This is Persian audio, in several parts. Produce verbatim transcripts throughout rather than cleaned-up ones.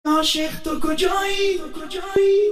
عاشق تو کجایی؟ تو کجایی؟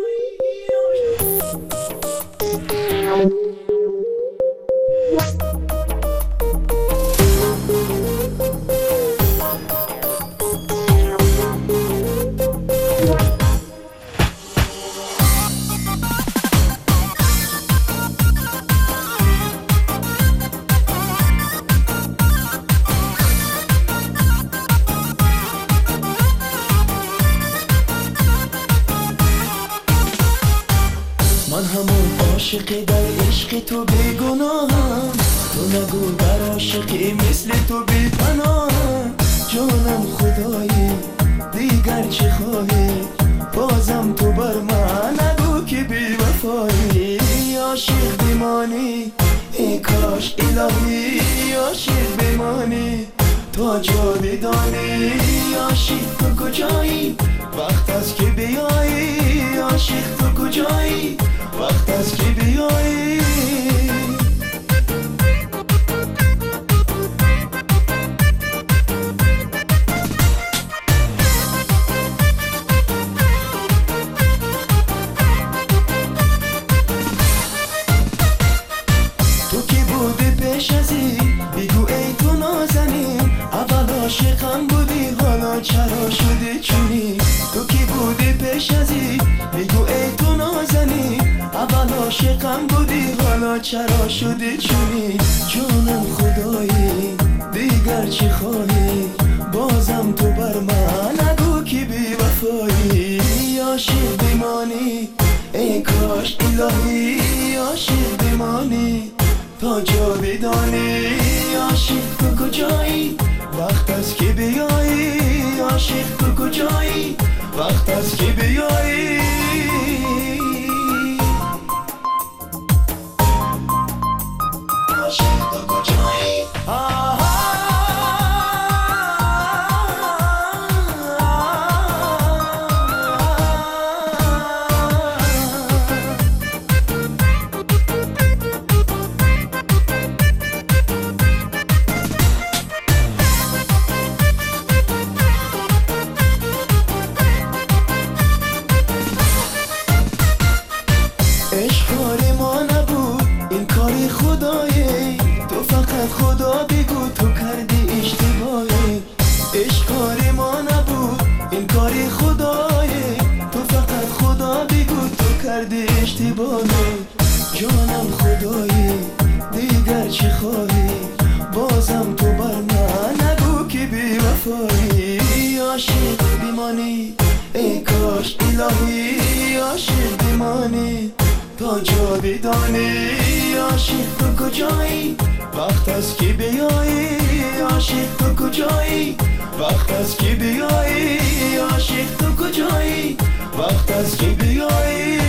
من همون عاشق در عشق تو بیگناهم، تو نگو در عاشقی مثل تو بی پناهم. جانم خدایی دیگر چه خواهی، بازم تو بر من نگو که بی وفایی. عاشق بمانی ای کاش الهی، عاشق بمانی تا جاودانی. عاشق تو کجایی؟ وقت است که بیایی. عاشق تو کجایی؟ وقت است که بیایی. تو کی بودی پیش ازی؟ بگو ای تو نازنین. اول عاشقم بودی حالا چرا شدی چونی؟ تو کی بودی پیش ازی؟ بگو ای تو نازنین. اول عاشقم بودی حالا چرا شدی چونی؟ جانم خدایی دیگر چی خواهی، بازم تو بر من نگو که بی وفایی. عاشق بمانی ای کاش الهی، عاشق بمانی تا جاودانی. عاشق تو کجایی؟ وقت است که بیایی. عاشق تو کجایی؟ وقت است که بیایی. عاشق تو کجایی؟ عشق کار ما نبود این کاری خدایی، تو فقط خدا بگو تو کردی اشتباهی. عشق کار ما نبود این کاری خدایی، تو فقط خدا بگو تو کردی اشتباهی. جانم خدایی دیگر چه خواهی، بازم تو بر من نگو که بی وفایی. عاشق بمانی ای کاش الهی، عاشق بمانی تا جاودانی. عاشق تو کجایی؟ وقت است که بیایی. عاشق تو کجایی؟ وقت است که بیایی. عاشق تو کجایی؟ وقت است که بیایی.